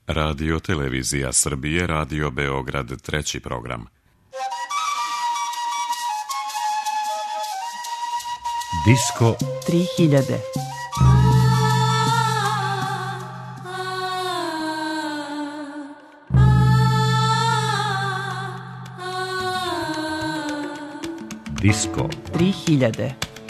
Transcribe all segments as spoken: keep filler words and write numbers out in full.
Radio Televizija Srbije, Radio Beograd, treći program. Disko tri hiljade. Disko tri hiljade.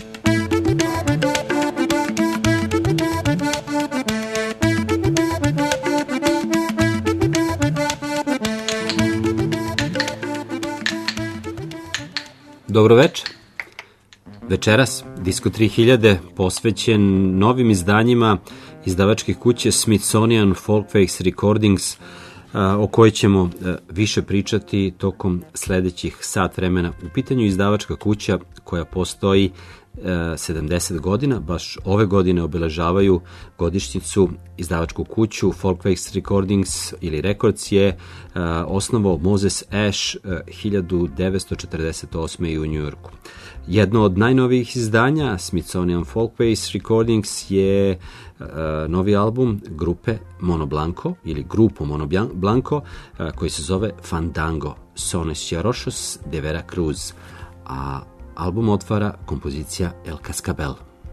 Dobro večer. Večeras Disko tri hiljade posvećen novim izdanjima izdavačke kuće Smithsonian Folkways Recordings, o kojoj ćemo više pričati tokom sledećih sat vremena. U pitanju izdavačka kuća koja postoji sedamdeset godina, baš ove godine obeležavaju godišnjicu. Izdavačku kuću Folkways Recordings ili Records je osnovao Moses Ash hiljadu devetsto četrdeset osme. u Njujorku. Jedno od najnovijih izdanja Smithsonian Folkways Recordings je uh, novi album grupe Mono Blanco ili grupo Mono Blanco uh, koji se zove Fandango, Sones Jarošos de Veracruz, a album otvara kompozicija El Cascabel.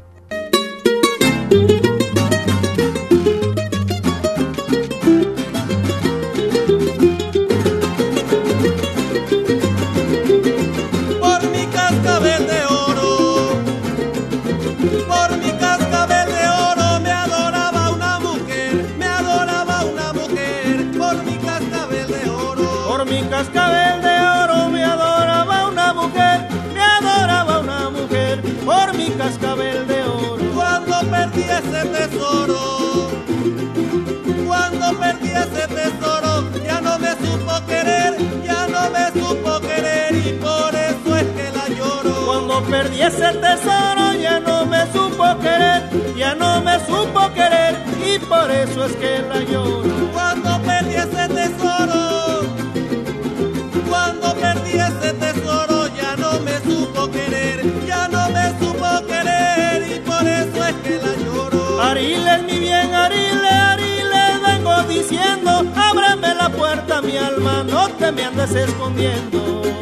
Cascabel de oro, cuando perdí ese tesoro, cuando perdí ese tesoro, ya no me supo querer, ya no me supo querer y por eso es que la lloro. Cuando perdí ese tesoro, ya no me supo querer, ya no me supo querer y por eso es que la lloro. Cuando perdí ese tesoro, cuando perdí ese tesoro, ya no me supo querer, ya no me supo querer y por eso es que la lloro. Ariles, mi bien, Ariles, Ariles, vengo diciendo, ábreme la puerta, mi alma, no te me andes escondiendo.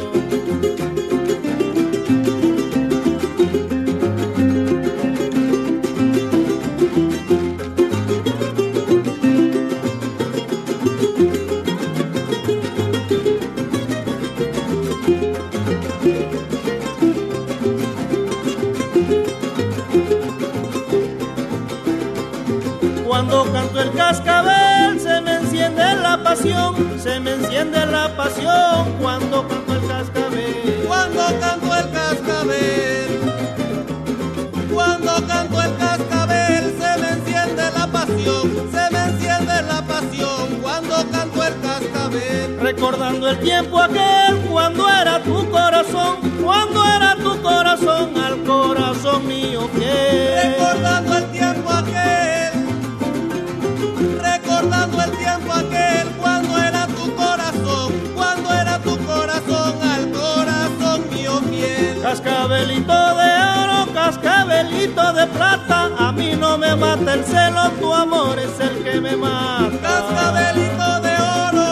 Cuando canto el cascabel se me enciende la pasión, se me enciende la pasión cuando canto el cascabel. Cuando canto el cascabel, cuando canto el cascabel se me enciende la pasión, se me enciende la pasión cuando canto el cascabel. Recordando el tiempo aquel cuando era tu corazón, cuando era tu corazón al corazón mío fiel. Recordando el tiempo aquel, recordando el tiempo aquel cuando era tu corazón, cuando era tu corazón al corazón mío fiel. Cascabelito de oro, cascabelito de plata, a mí no me mata el celo, tu amor es el que me mata. Cascabelito de oro,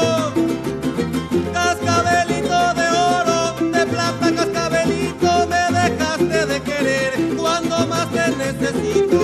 cascabelito de oro, de plata, cascabelito, me dejaste de querer cuando más te necesito.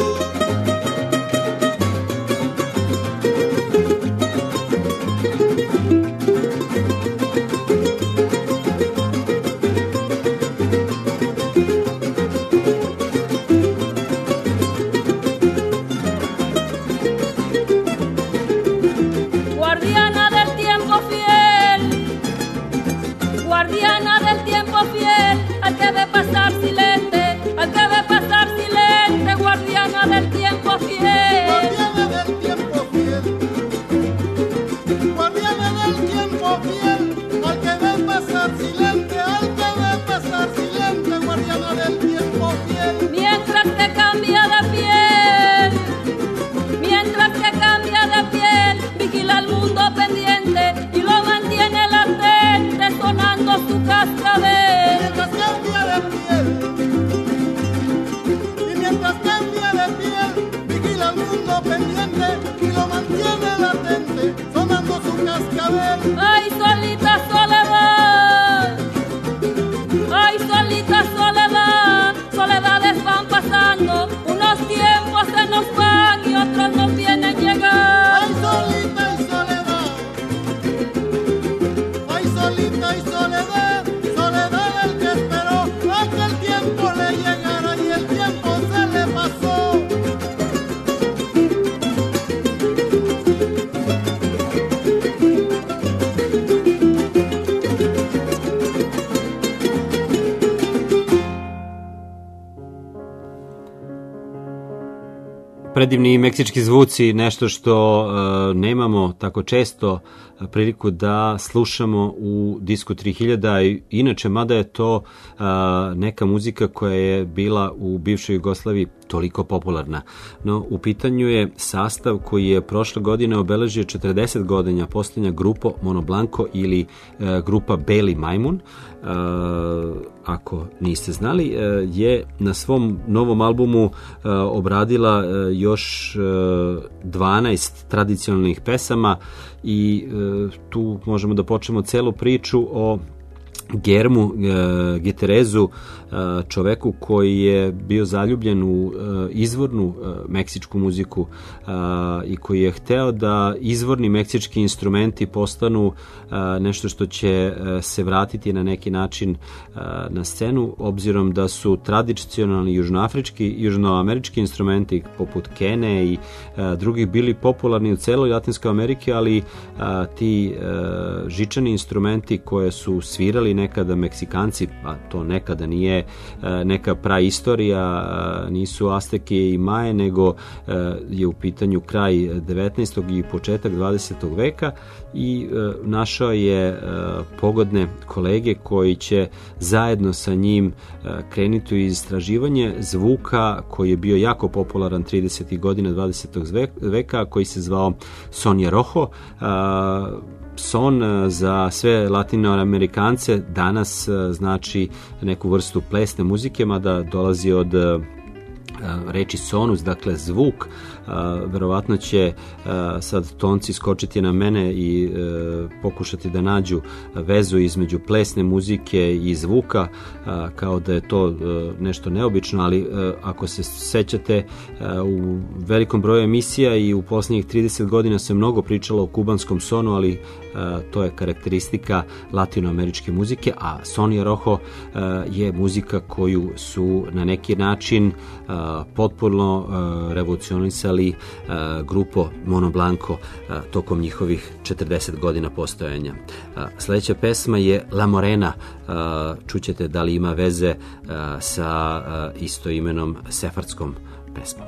predivni meksički zvuci, nešto što uh, nemamo tako često priliku da slušamo u Disku tri hiljade. Inače, mada je to uh, neka muzika koja je bila u bivšoj Jugoslaviji toliko popularna. No, u pitanju je sastav koji je prošle godine obeležio četrdeset godina postojanja grupo Mono Blanco ili uh, grupa Beli Majmun. Uh, ako niste znali, uh, je na svom novom albumu uh, obradila uh, još uh, dvanaest tradicionalnih pesama i uh, tu možemo da počnemo celu priču o Germu e, Giterezu, e, čoveku koji je bio zaljubljen u e, izvornu e, meksičku muziku e, i koji je hteo da izvorni meksički instrumenti postanu e, nešto što će e, se vratiti na neki način e, na scenu, obzirom da su tradicionalni južnoafrički, južnoamerički instrumenti poput kene i e, drugih bili popularni u celoj Latinskoj Ameriki, ali e, ti e, žičani instrumenti koje su svirali nekada Meksikanci, a to nekada nije neka praistorija, nisu Azteke i Maje, nego je u pitanju kraj devetnaestog i početak dvadesetog veka i našao je pogodne kolege koji će zajedno sa njim krenuti u istraživanje zvuka koji je bio jako popularan tridesetih godina dvadesetog veka, koji se zvao Sonja Roho. Son za sve latinoamerikance danas znači neku vrstu plesne muzike, mada dolazi od reči sonus, dakle zvuk. Verovatno će sad tonci skočiti na mene i pokušati da nađu vezu između plesne muzike i zvuka, kao da je to nešto neobično, ali ako se sećate, u velikom broju emisija i u posljednjih trideset godina se mnogo pričalo o kubanskom sonu, ali to je karakteristika latinoameričke muzike, a Sonja Roho je muzika koju su na neki način potpuno revolucionisali grupo Mono Blanco tokom njihovih četrdeset godina postojanja. Sljedeća pesma je La Morena. Čućete da li ima veze sa istoimenom sefardskom pesmom.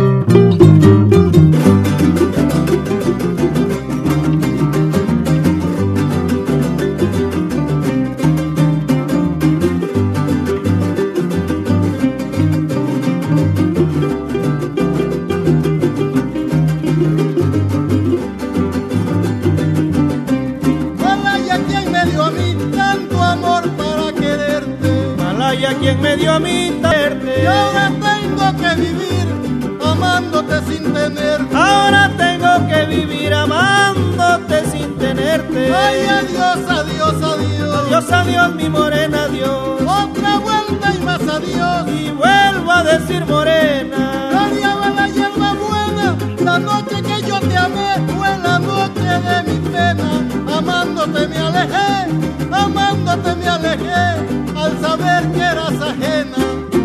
¿Quién me dio a mí tenerte? Y ahora tengo que vivir amándote sin tenerte. Ahora tengo que vivir amándote sin tenerte. Ay, adiós, adiós, adiós. Adiós, adiós, mi morena, adiós. Otra vuelta y más adiós. Y vuelvo a decir morena. Gloriaba la hierba buena. La noche que yo te amé fue la noche de mi pena. Amándote me alejé, amándote me alejé. Al saber que eras ajena.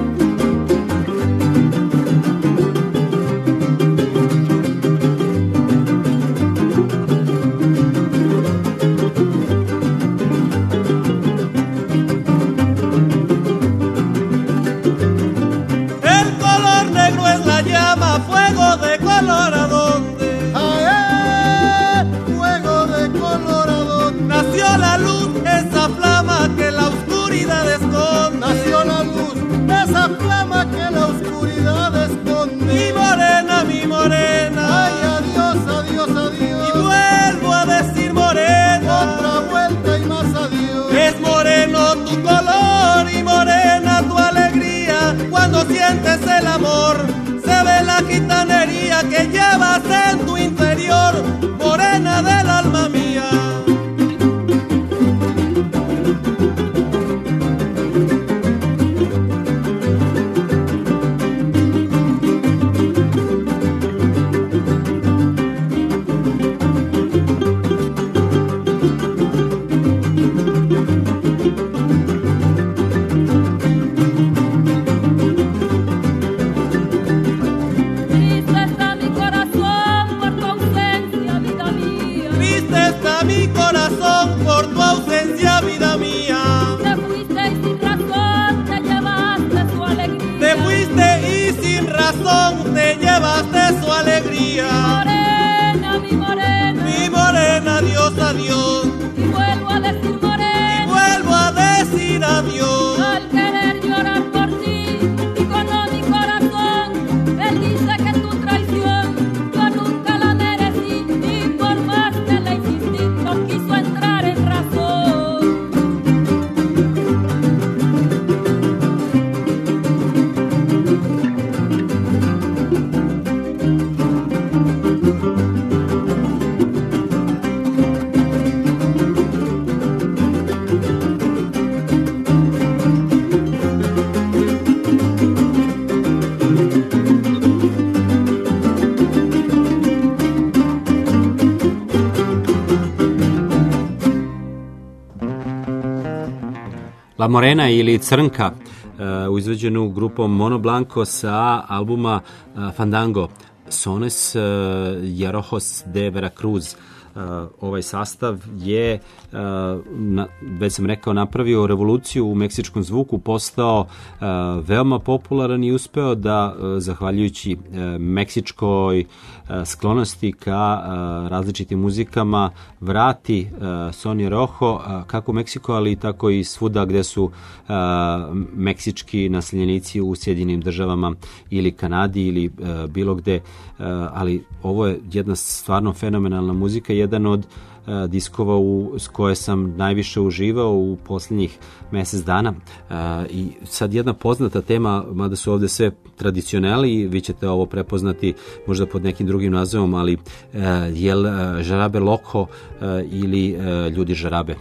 El color negro es la llama, fuego de color a dónde. Ay, fuego de color a dónde. Nació la luz, esa flama que la oscuridad esconde. Nació la luz, esa flama que la oscuridad esconde. Mi morena, mi morena. Ay, adiós, adiós, adiós. Y vuelvo a decir morena. Otra vuelta y más adiós. Es moreno tu color y morena tu alegría. Cuando sientes el amor, se ve la gitanería que llevas en tu interior. Morena del alma mía. Triste está mi corazón La Morena ili Crnka, uh, izvođenu grupom Mono Blanco sa albuma uh, Fandango, Sones uh, Jarojos de Veracruz. Uh, ovaj sastav je, uh, na, već sam rekao, napravio revoluciju u meksičkom zvuku, postao uh, veoma popularan i uspeo da, uh, zahvaljujući uh, meksičkoj uh, sklonosti ka uh, različitim muzikama, vrati uh, Sonny Rojo uh, kako u Meksiko, ali tako i svuda gde su uh, meksički naseljenici u Sjedinjenim državama ili Kanadi ili uh, bilo gde, uh, ali ovo je jedna stvarno fenomenalna muzika, jedan od uh, diskova u, s koje sam najviše uživao u posljednjih mjesec dana. Uh, I sad jedna poznata tema, mada su ovdje sve tradicionali i vi ćete ovo prepoznati možda pod nekim drugim nazivom, ali uh, jel uh, Žarabe Loko uh, ili uh, Ljudi Žarabe?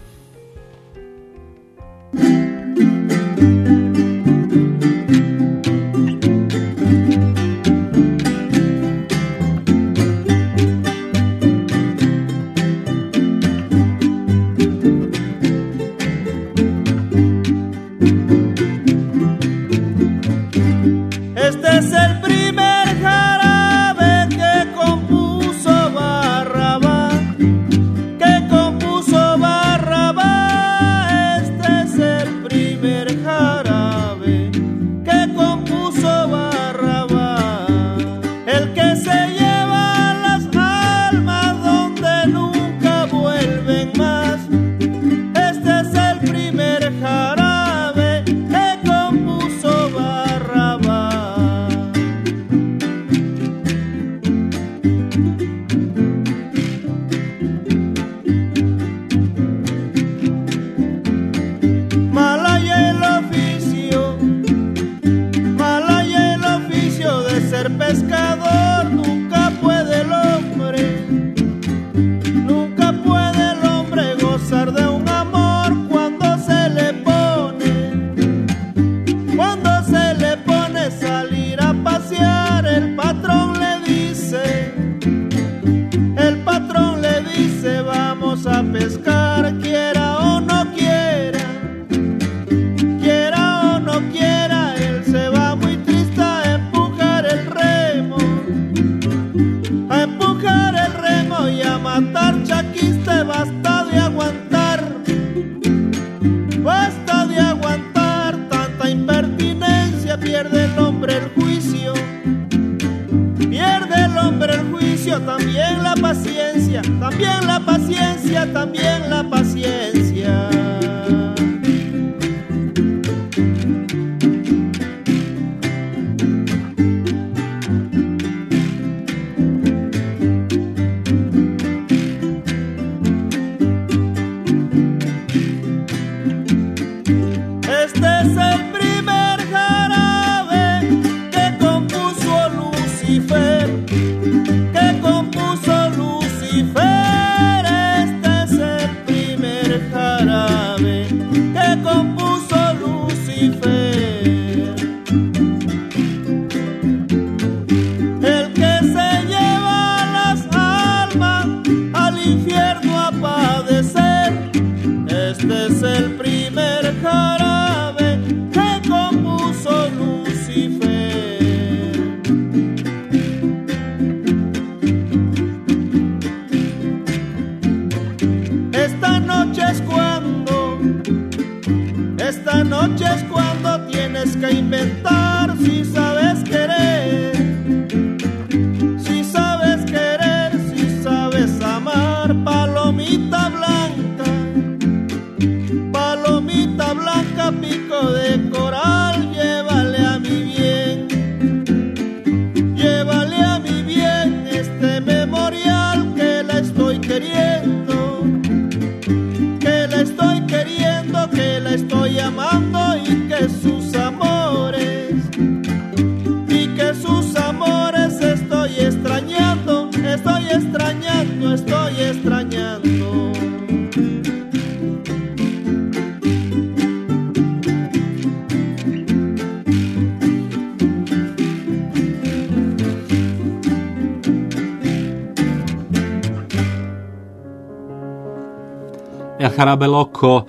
El Jarabe Loco,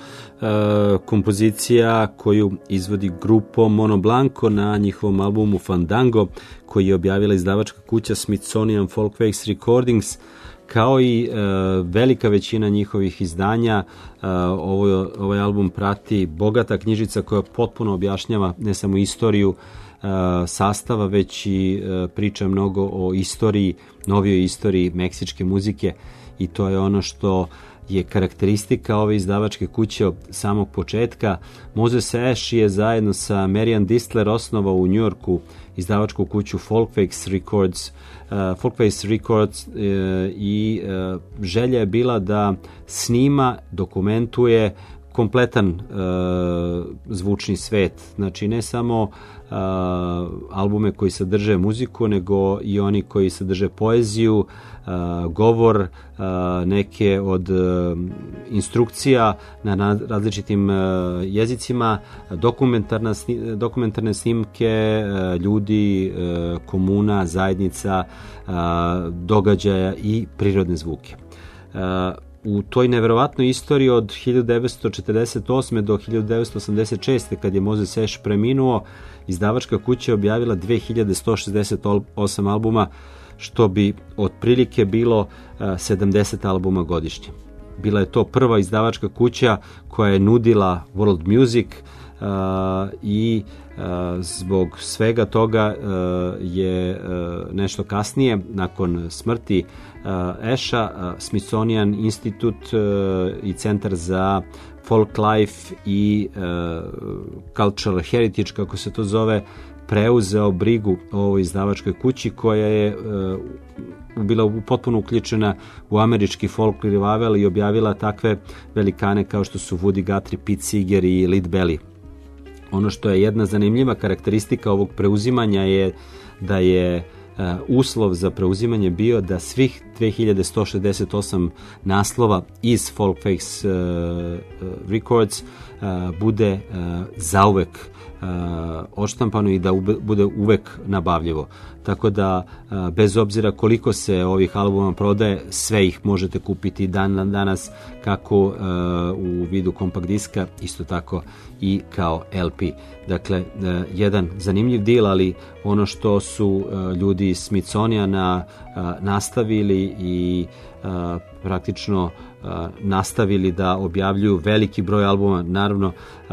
kompozicija koju izvodi grupo Mono Blanco na njihovom albumu Fandango, koji je objavila izdavačka kuća Smithsonian Folkways Recordings. Kao i e, velika većina njihovih izdanja, e, ovo, ovaj album prati bogata knjižica koja potpuno objašnjava ne samo istoriju e, sastava, već i e, priča mnogo o istoriji, novijoj istoriji meksičke muzike, i to je ono što je karakteristika ove izdavačke kuće od samog početka. Moses Ash je zajedno sa Marian Distler osnovao u Njujorku izdavačku kuću Folkways Records, uh, Folkways Records uh, i uh, želja je bila da snima, dokumentuje kompletan uh, zvučni svet. Znači ne samo uh, albume koji sadrže muziku, nego i oni koji sadrže poeziju, uh, govor, uh, neke od uh, instrukcija na, na različitim uh, jezicima, dokumentarna, sni, dokumentarne snimke uh, ljudi, uh, komuna, zajednica, uh, događaja i prirodne zvuke. Uh, U toj neverovatnoj istoriji od hiljadu devetsto četrdeset osme do hiljadu devetsto osamdeset šeste, kad je Moses Ash preminuo, izdavačka kuća je objavila dve hiljade sto šezdeset osam albuma, što bi otprilike bilo sedamdeset albuma godišnje. Bila je to prva izdavačka kuća koja je nudila world music, Uh, i uh, zbog svega toga uh, je uh, nešto kasnije, nakon smrti uh, Asha, uh, Smithsonian Institute uh, i Centar za Folk Life i uh, Cultural Heritage, kako se to zove, preuzeo brigu o ovoj izdavačkoj kući, koja je uh, bila potpuno uključena u američki folk revival i objavila takve velikane kao što su Woody Guthrie, Pete Seeger i Lead Belly. Ono što je jedna zanimljiva karakteristika ovog preuzimanja je da je uh, uslov za preuzimanje bio da svih dve hiljade sto šezdeset osam naslova iz Folkways uh, Records uh, bude uh, zauvek uh, odštampano i da ube, bude uvek nabavljivo. Tako da, uh, bez obzira koliko se ovih albuma prodaje, sve ih možete kupiti dan danas, kako uh, u vidu kompakt diska, isto tako i kao L P. Dakle, uh, jedan zanimljiv deal, ali ono što su uh, ljudi iz Smithsoniana uh, nastavili i uh, praktično uh, nastavili da objavljuju veliki broj albuma. Naravno, uh,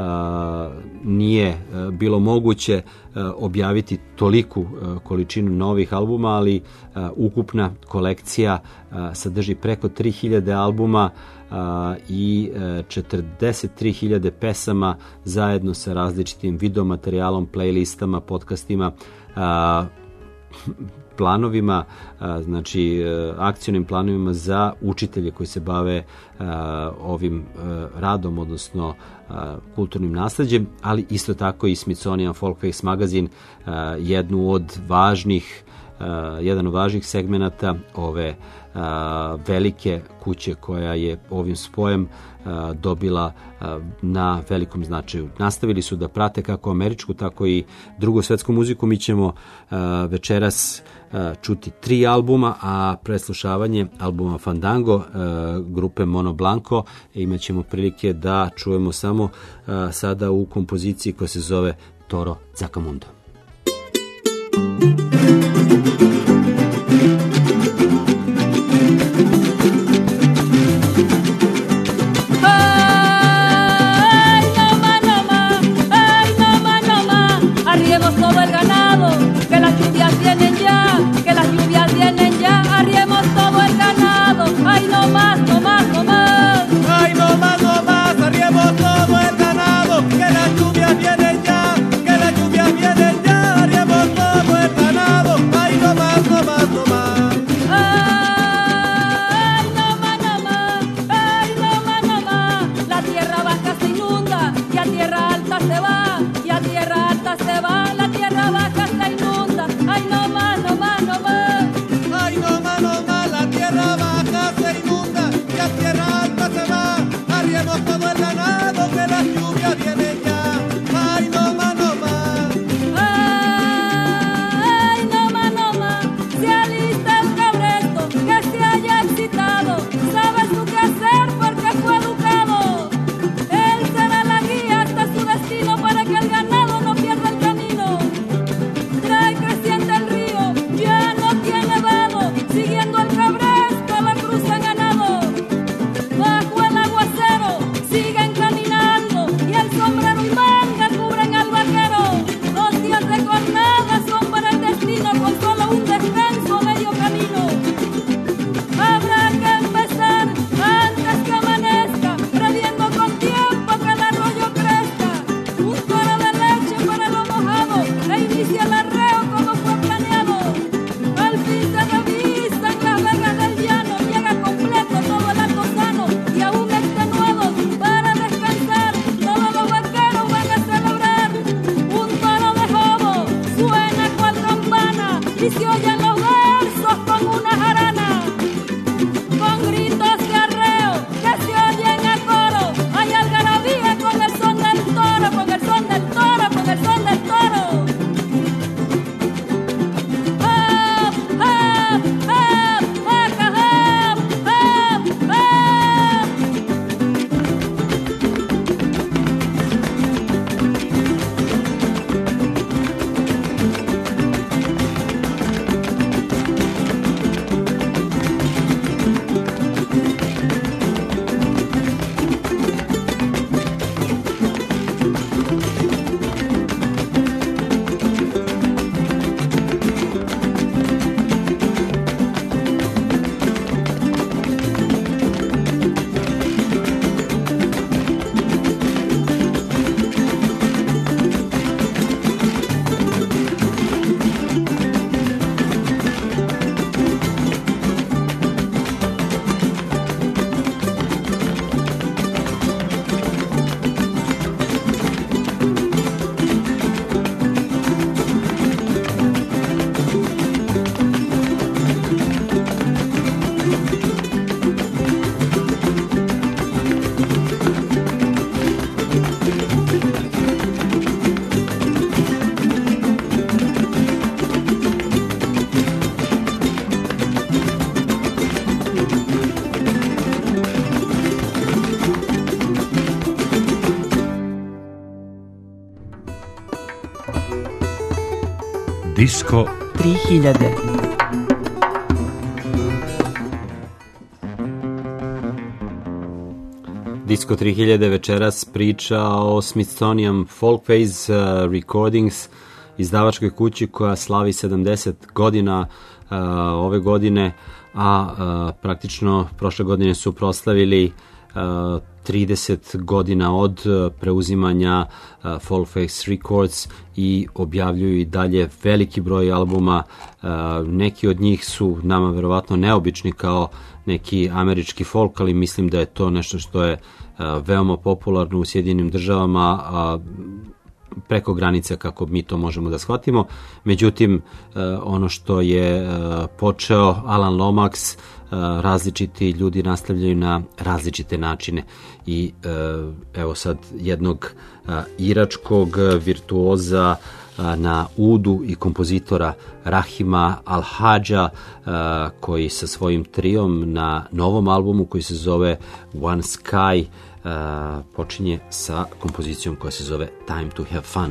nije uh, bilo moguće uh, objaviti toliku uh, količinu novih albuma, ali uh, ukupna kolekcija uh, sadrži preko tri hiljade albuma uh, i uh, četrdeset tri hiljade pesama, zajedno sa različitim videomaterijalom, playlistama, podcastima, uh, planovima, znači akcionim planovima za učitelje koji se bave ovim radom, odnosno kulturnim nasleđem, ali isto tako i Smithsonian Folkways magazin, jednu od važnih jedan od važnih segmenata ove velike kuće, koja je ovim spojem dobila na velikom značaju. Nastavili su da prate kako američku, tako i drugu svetsku muziku. Mi ćemo večeras čuti tri albuma, a preslušavanje albuma Fandango grupe Mono Blanco imat ćemo prilike da čujemo samo sada u kompoziciji koja se zove Toro Zacamundo. Vienen ya, que las lluvias vienen ya, arriemos todo el ganado, ay no más. Disko tri hiljade. Disko tri hiljade večeras priča o Smithsonian Folkways uh, Recordings, izdavačkoj kući koja slavi sedamdeset godina uh, ove godine, a uh, praktično prošle godine su proslavili uh, trideset godina od preuzimanja uh, Folkways Records i objavljuju i dalje veliki broj albuma. Uh, neki od njih su nama verovatno neobični kao neki američki folk, ali mislim da je to nešto što je uh, veoma popularno u Sjedinjenim državama, a preko granice kako mi to možemo da shvatimo. Međutim, uh, ono što je uh, počeo Alan Lomax, Uh, različiti ljudi nastavljaju na različite načine i uh, evo sad jednog uh, iračkog virtuoza uh, na udu i kompozitora Rahima Al-Hadža, uh, koji sa svojim trijom na novom albumu koji se zove One Sky uh, počinje sa kompozicijom koja se zove Time to Have Fun.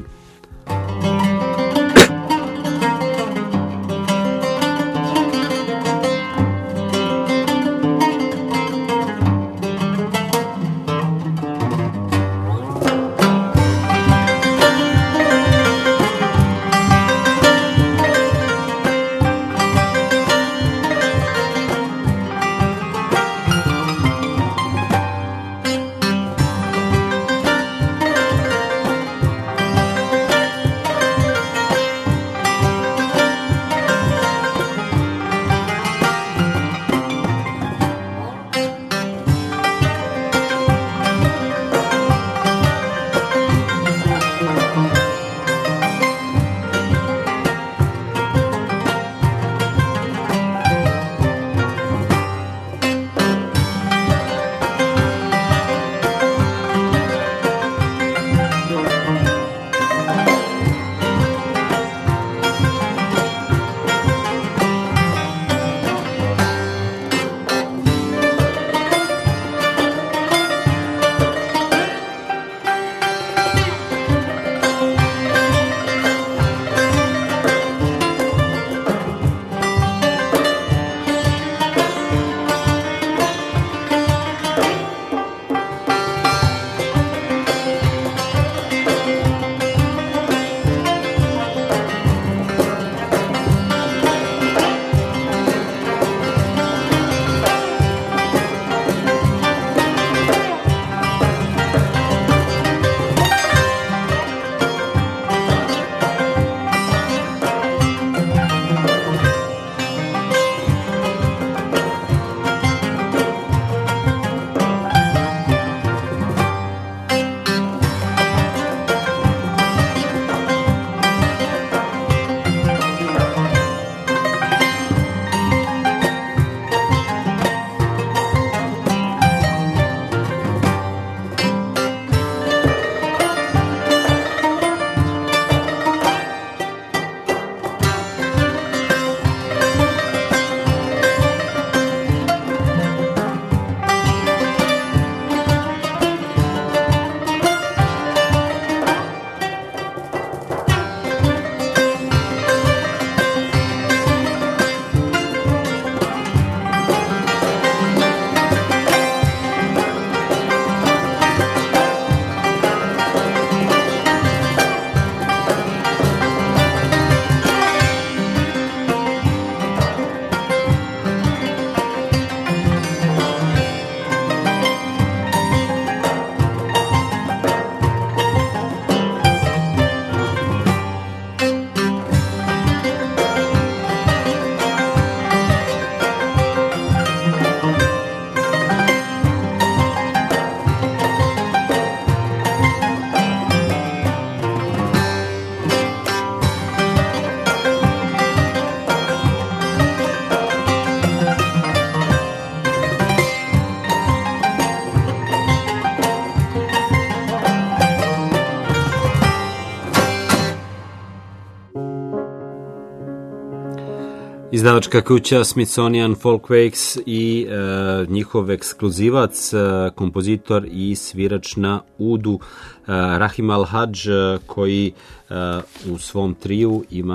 Izdavačka kuća Smithsonian Folkways i e, njihov ekskluzivac, e, kompozitor i svirač na udu e, Rahim Al-Hadž, koji e, u svom triju ima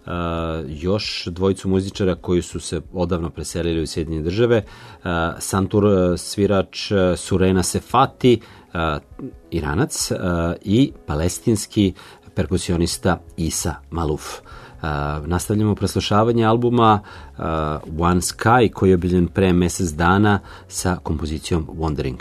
još dvojicu muzičara koji su se odavno preselili u Sjedinjene države, santur svirač Surena Sefati, Iranac, i palestinski perkusionista Isa Maluf. Uh, nastavljamo preslušavanje albuma uh, One Sky, koji je obiljen pre mesec dana sa kompozicijom Wandering.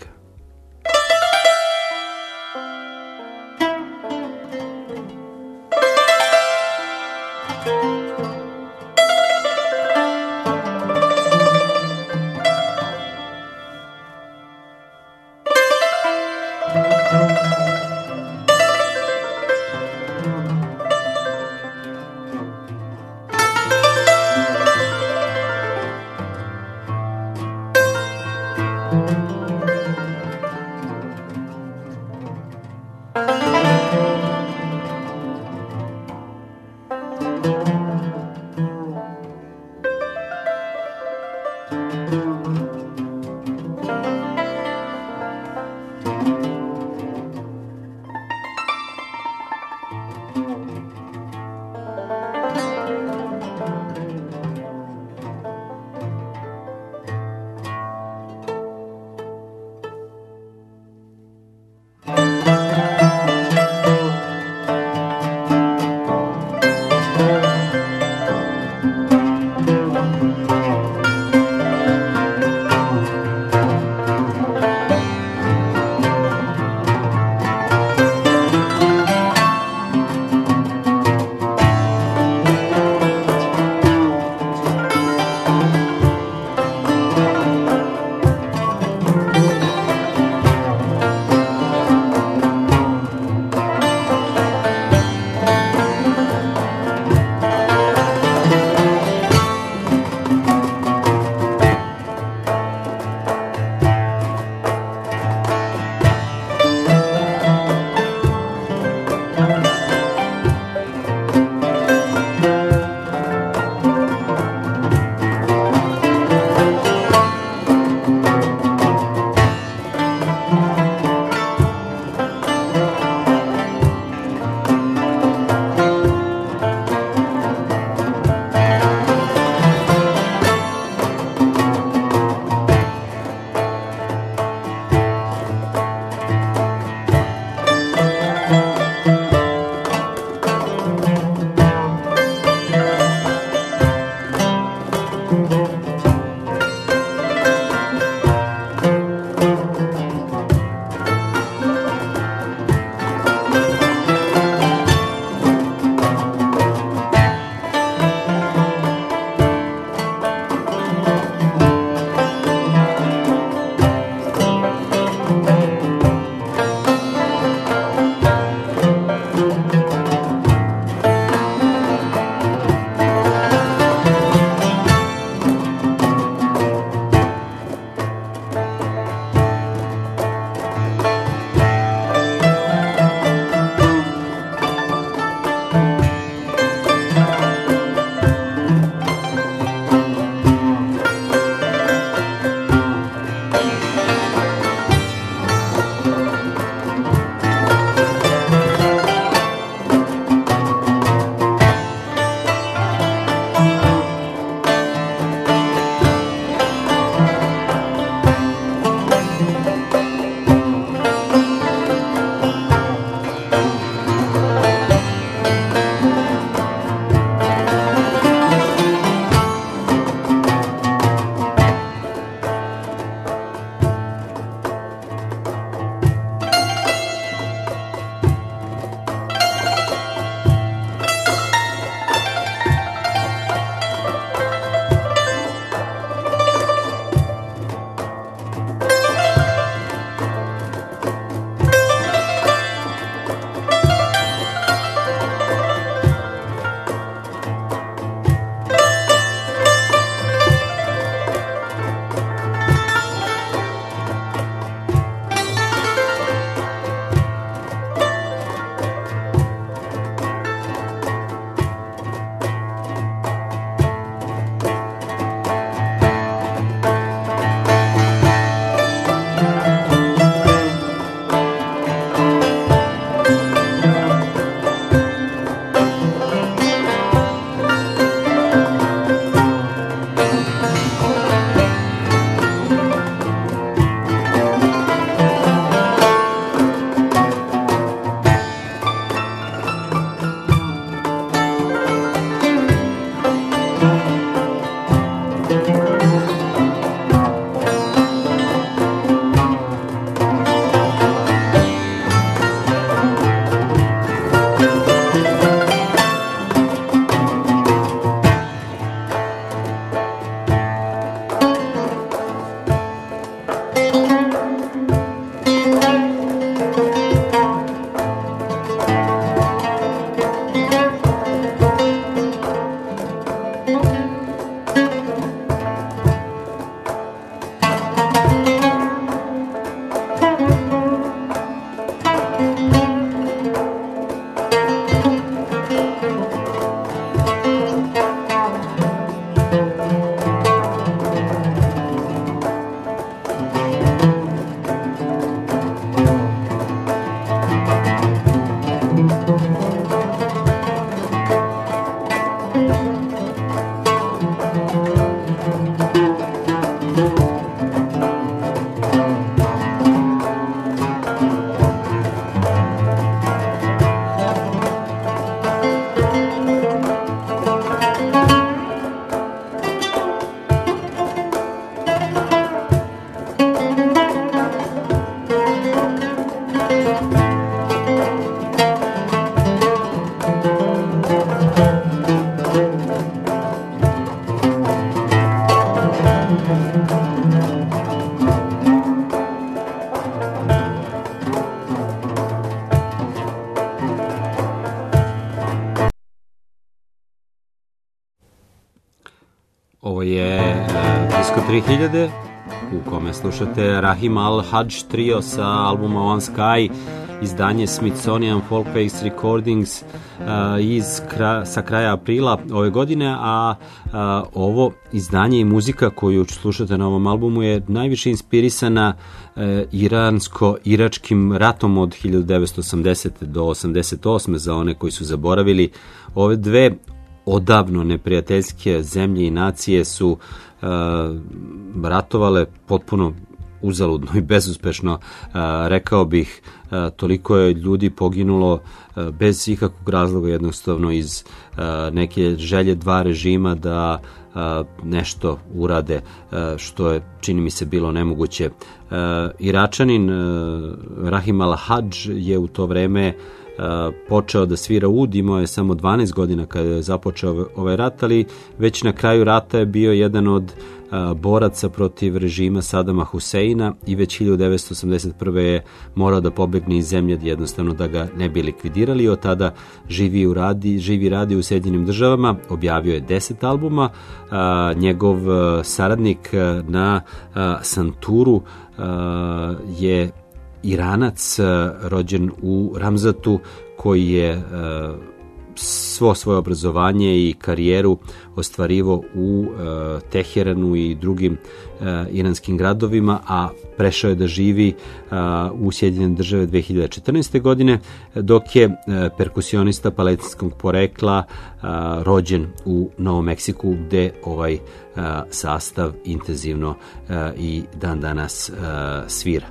je uh, Disco tri hiljade u kome slušate Rahim Al Hadž trio sa albuma One Sky, izdanje Smithsonian Folkways Recordings uh, iz kra, sa kraja aprila ove godine, a uh, ovo izdanje i muzika koju slušate na ovom albumu je najviše inspirisana uh, iransko-iračkim ratom od hiljadu devetsto osamdesete do osamdeset osme za one koji su zaboravili. Ove dve odavno neprijateljske zemlje i nacije su uh, ratovale potpuno uzaludno i bezuspešno, uh, rekao bih, uh, toliko je ljudi poginulo uh, bez ikakvog razloga, jednostavno iz uh, neke želje dva režima da uh, nešto urade, uh, što je, čini mi se, bilo nemoguće. Uh, Iračanin uh, Rahim Al Hadž je u to vreme Uh, počeo da svira ud, imao je samo dvanaest godina kada je započeo ovaj rat, ali već na kraju rata je bio jedan od uh, boraca protiv režima Sadama Huseina i već hiljadu devetsto osamdeset prve je morao da pobegne iz zemlje, jednostavno da ga ne bi likvidirali. Od tada živi u radi, živi radi u Sjedinjenim državama, objavio je deset albuma, uh, njegov uh, saradnik uh, na uh, Santuru uh, je Iranac, rođen u Ramzatu, koji je svo svoje obrazovanje i karijeru ostvarivo u Teheranu i drugim iranskim gradovima, a prešao je da živi u Sjedinjene države dve hiljade četrnaeste. godine, dok je perkusionista palestinskog porekla, rođen u Novom Meksiku, gde ovaj sastav intenzivno i dan danas svira.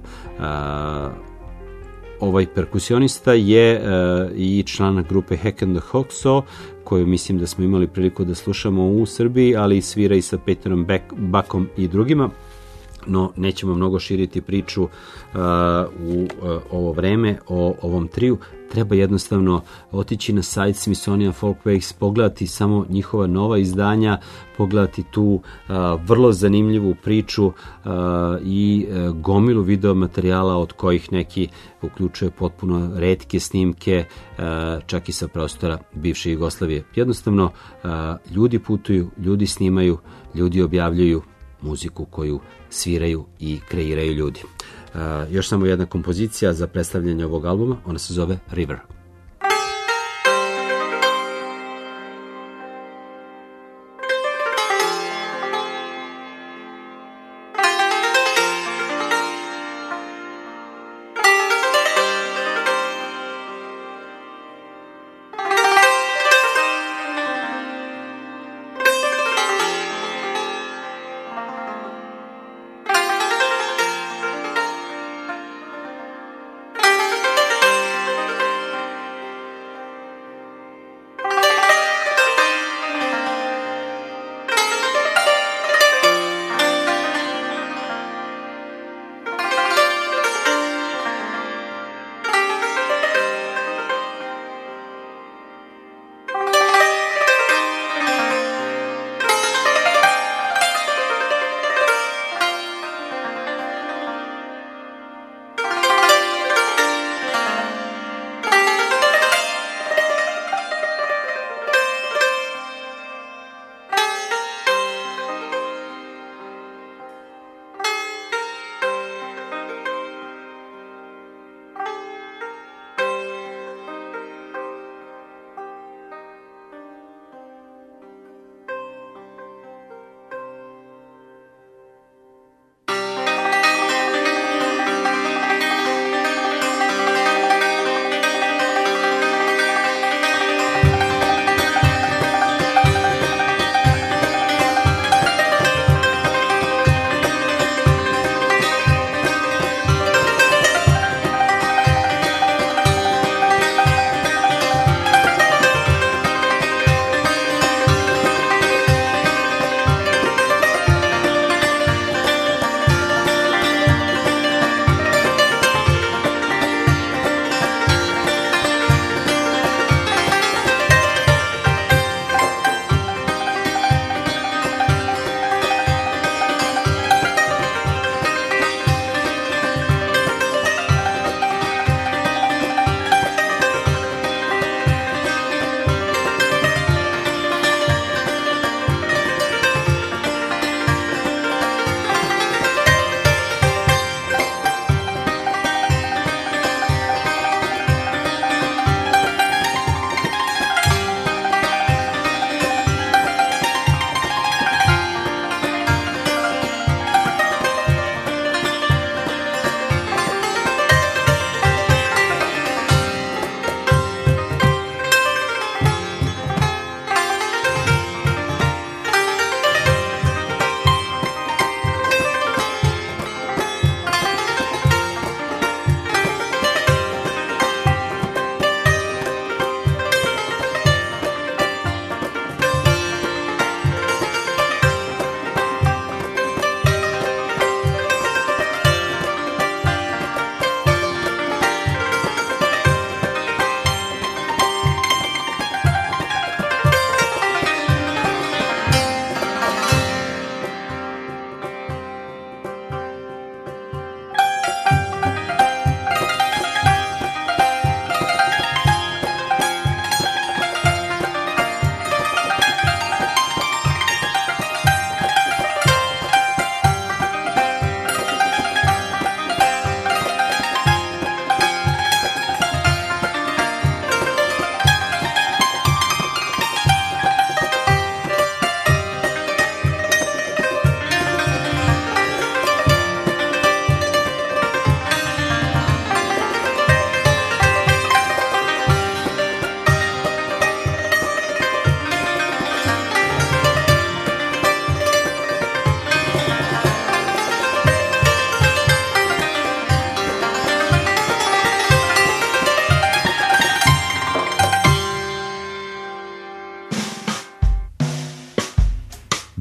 Ovaj perkusionista je uh, i član grupe Heck and the Hawksaw, koju mislim da smo imali priliku da slušamo u Srbiji, ali svira i sa Peterom Buckom i drugima. No, nećemo mnogo širiti priču uh, u uh, ovo vreme o ovom triju. Treba jednostavno otići na sajt Smithsonian Folkways, pogledati samo njihova nova izdanja, pogledati tu uh, vrlo zanimljivu priču uh, i uh, gomilu video materijala, od kojih neki uključuje potpuno retke snimke, uh, čak i sa prostora bivše Jugoslavije. Jednostavno, uh, ljudi putuju, ljudi snimaju, ljudi objavljuju muziku koju sviraju i kreiraju ljudi. Uh, još samo jedna kompozicija za predstavljanje ovog albuma, ona se zove River.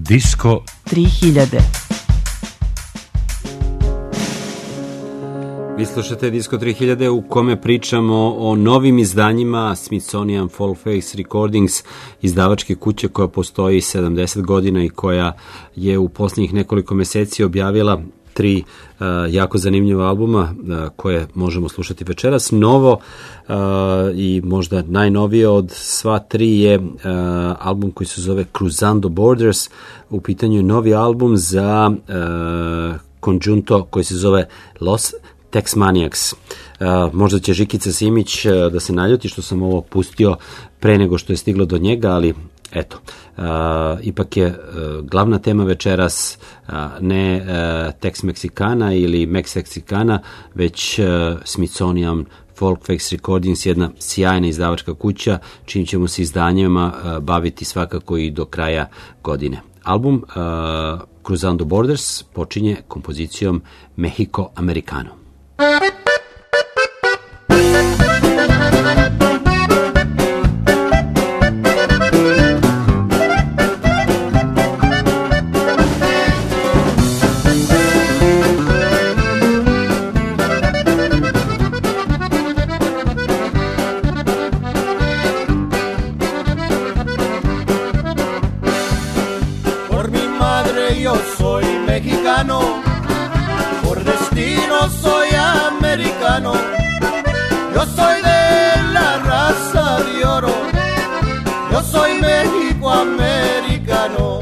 Disko tri hiljade. Vi slušate Disko tri hiljade u kome pričamo o novim izdanjima Smithsonian Folkways Recordings, izdavačke kuće koja postoji sedamdeset godina i koja je u posljednjih nekoliko meseci objavila tri uh, jako zanimljiva albuma uh, koje možemo slušati večeras. Novo uh, i možda najnovije od sva tri je uh, album koji se zove Cruzando Borders. U pitanju je novi album za uh, konjunto koji se zove Los Tex Maniacs. Uh, možda će Žikica Simić uh, da se naljuti što sam ovo pustio pre nego što je stiglo do njega, ali eto, uh, ipak je uh, glavna tema večeras uh, ne uh, Tex Mexicana ili Mex Mexicana, već uh, Smithsonian Folkways Recordings, jedna sjajna izdavačka kuća, čim ćemo se izdanjima uh, baviti svakako i do kraja godine. Album uh, Cruzando Borders počinje kompozicijom Mexico Americano. Por mi madre yo soy mexicano, por destino soy americano. Yo soy de la raza de oro, yo soy México americano.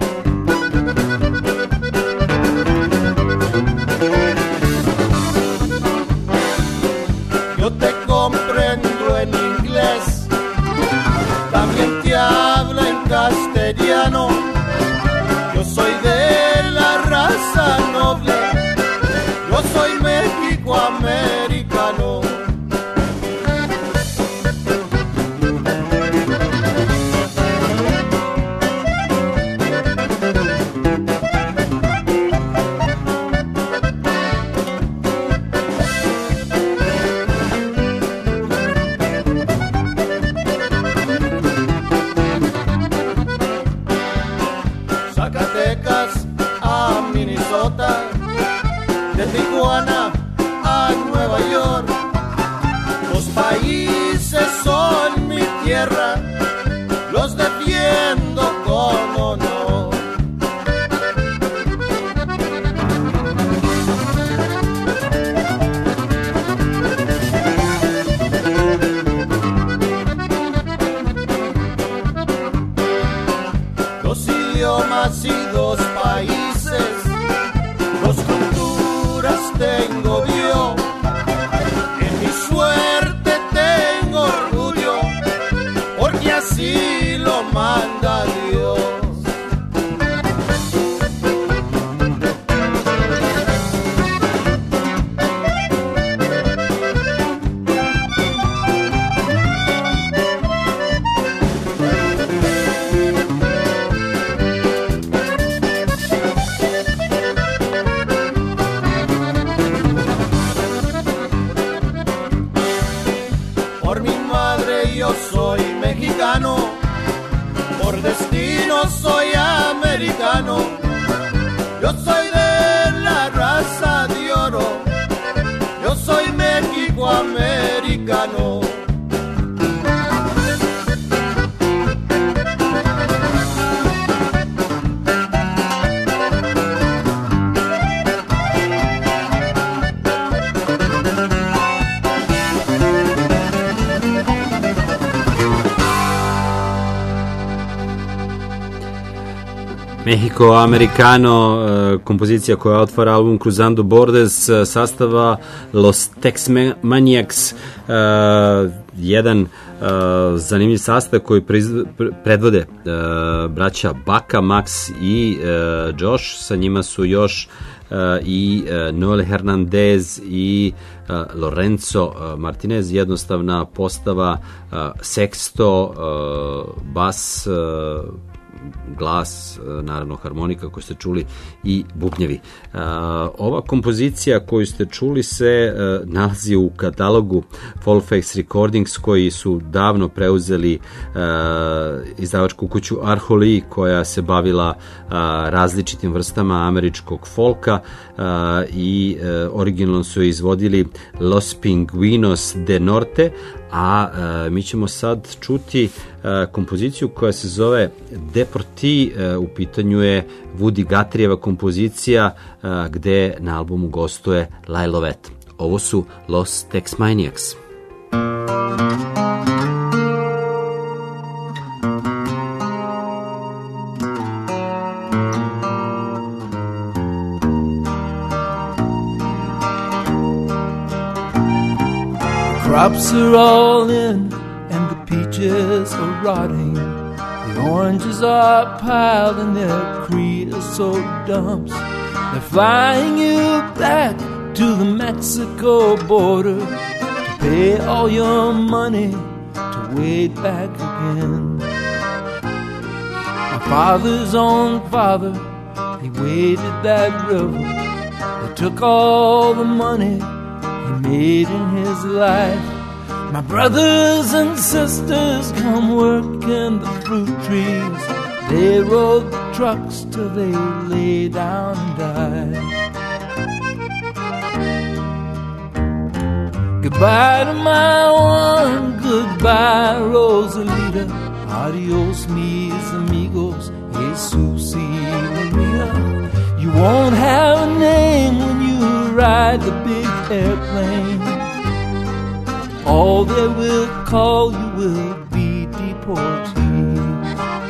Yo te comprendo en inglés, también te hablo en castellano. Yo soy de la raza noble, yo soy México americano. Zacatecas a Minnesota, de Tijuana a Nueva York, los países son mi tierra, los defiendo con honor. Dos idiomas y dos países, dos culturas tengo yo. En mi suerte tengo orgullo, porque así lo manda Dios. Por mi madre yo soy mexicano, por destino soy americano. Yo soy de la raza de oro, yo soy México americano. Mexico Americano, kompozicija koja otvara album Cruzando Borders, sastava Los Tex Maniacs, jedan zanimljiv sastav koji predvode braća Baka, Max i Josh. Sa njima su još i Noel Hernandez i Lorenzo Martinez, jednostavna postava, seksto, bas, glas, naravno harmonika koju ste čuli i bubnjevi. Ova kompozicija koju ste čuli se nalazi u katalogu Folkface Recordings, koji su davno preuzeli izdavačku kuću Arholi, koja se bavila različitim vrstama američkog folka i originalno su izvodili Los Pingüinos de Norte, a e, mi ćemo sad čuti e, kompoziciju koja se zove De por ti, e, u pitanju je Woody Guthrieova kompozicija e, gde na albumu gostuje Lyle Lovett. Ovo su Los Tex-Maniacs. Crops are all in and the peaches are rotting. The oranges are piled in their creosote dumps. They're flying you back to the Mexico border to pay all your money to wade back again. My father's own father, he waded that river. They took all the money he made in his life. My brothers and sisters come work in the fruit trees. They rode the trucks till they lay down and died. Goodbye to my one, goodbye Rosalita. Adios mis amigos, Jesus y Maria. You won't have a name when you ride the big airplane. All they will call you will be deportees.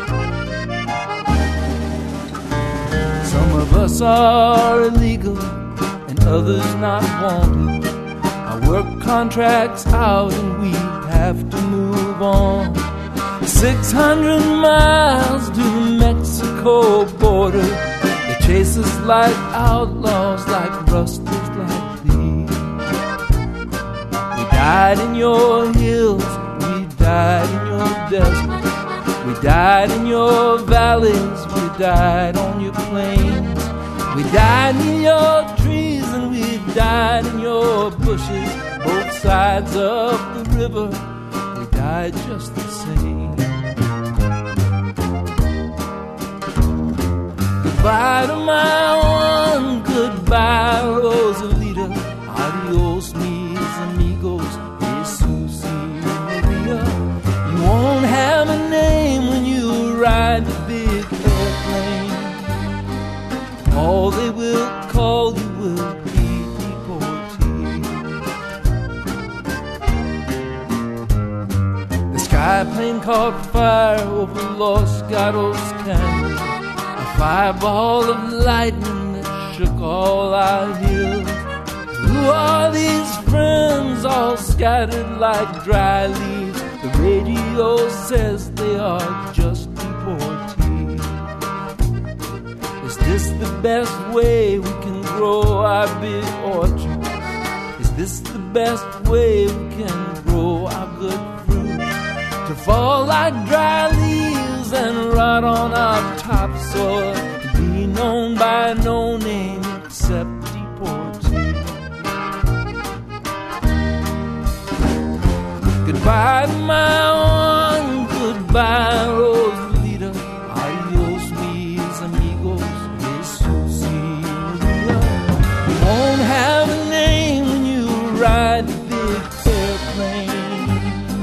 Some of us are illegal and others not wanted. Our work contracts out and we have to move on. Six hundred miles to the Mexico border. They chase us like outlaws, like rustlers, like thieves. We died in your hills, we died in your deserts. We died in your valleys, we died on your plains. We died in your trees and we died in your bushes. Both sides of the river, we died just the same. Goodbye to my one, goodbye Rosalita. Adios mis amigos, Jesus y Maria. You won't have a name when you ride the big airplane. All they will call you will be deportees. The sky plane caught fire over Los Gatos Canyon. Fireball of lightning that shook all our hills. Who are these friends all scattered like dry leaves? The radio says they are just deportees. Is this the best way we can grow our big orchard? Is this the best way we can grow our good fruit? To fall like dry leaves and rot on our topsoil, to be known by no name except deportee. Goodbye to my one, goodbye Rosalita. Adios mis amigos, Jesus y Maria. You won't have a name when you ride the big airplane.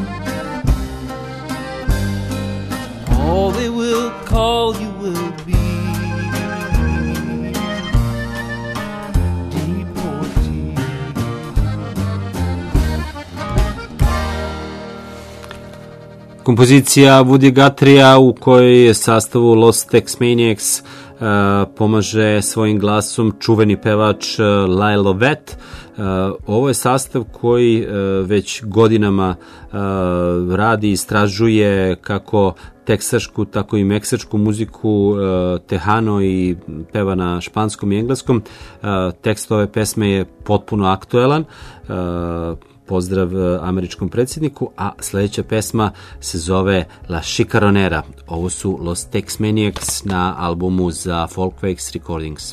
All they will call you will be deportees. Kompozicija Woody Guthrieja u kojoj je sastavu Los Tex-Maniacs uh, pomaže svojim glasom čuveni pevač uh, Lyle Lovett. Uh, ovo je sastav koji uh, već godinama uh, radi i istražuje kako teksašku, tako i meksačku muziku, uh, tehano i peva na španskom i engleskom. Uh, tekst ove pesme je potpuno aktuelan. Uh, pozdrav američkom predsjedniku, a sljedeća pesma se zove La Chicaronera. Ovo su Los Tex Maniacs na albumu za Folkways Recordings.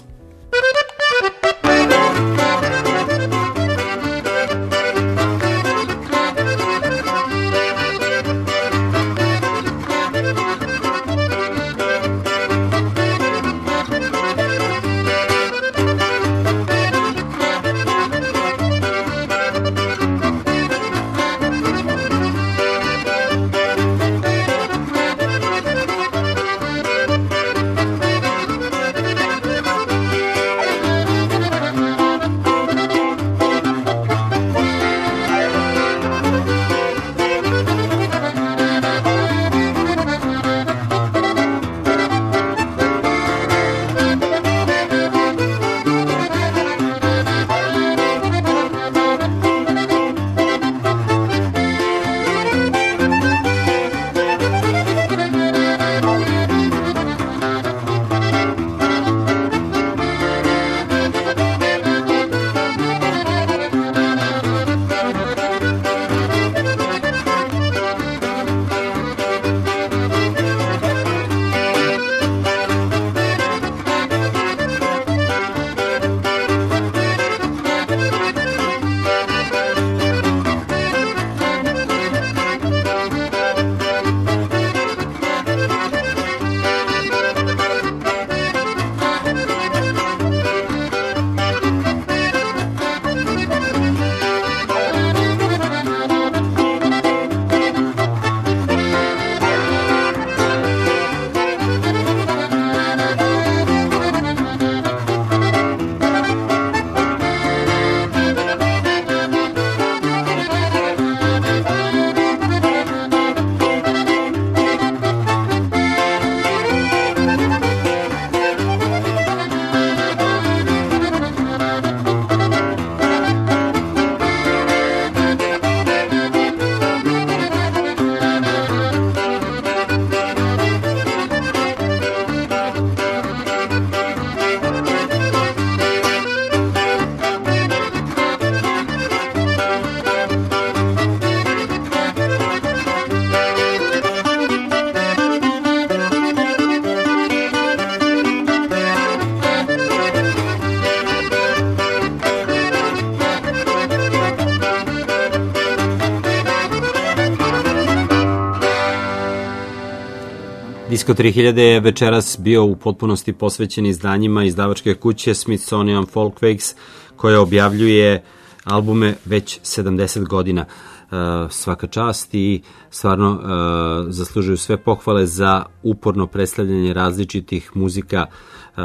Disko tri hiljade je večeras bio u potpunosti posvećen izdanjima izdavačke kuće Smithsonian Folkways, koja objavljuje albume već sedamdeset godina. Svaka čast i stvarno uh, zaslužuju sve pohvale za uporno predstavljanje različitih muzika uh,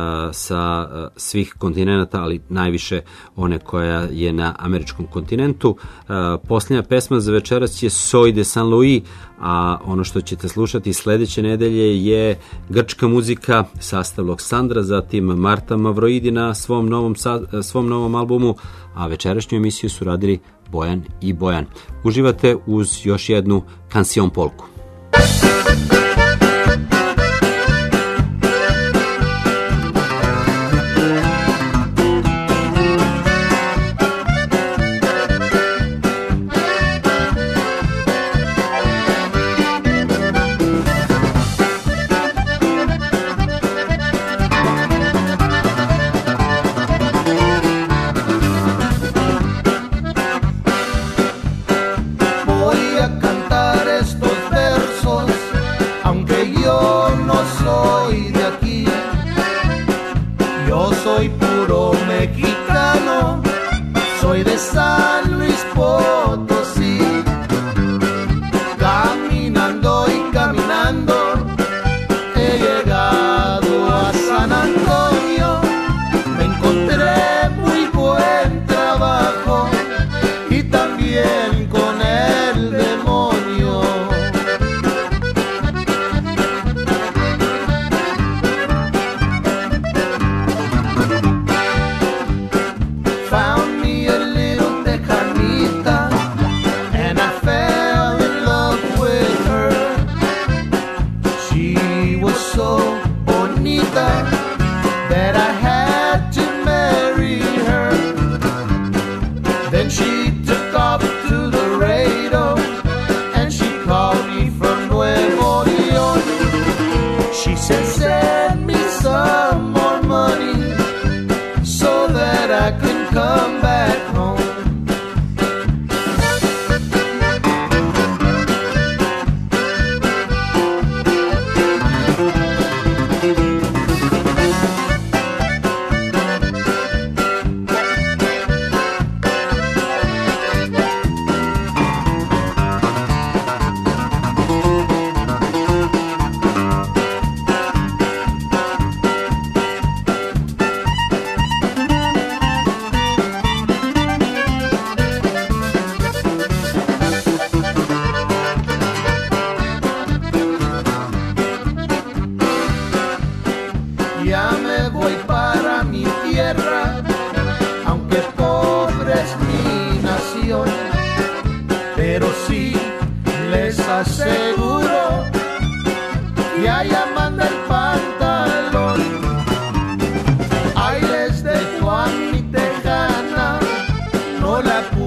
sa uh, svih kontinenta, ali najviše one koja je na američkom kontinentu. Uh, posljednja pesma za večeras je Soy de San Luis, a ono što ćete slušati sljedeće nedelje je grčka muzika, sastav Loksandra, zatim Marta Mavroidi na svom novom, sa, svom novom albumu, a večerašnju emisiju su radili Bojan i Bojan. Uživate uz još jednu kansion polku. Then she took off to la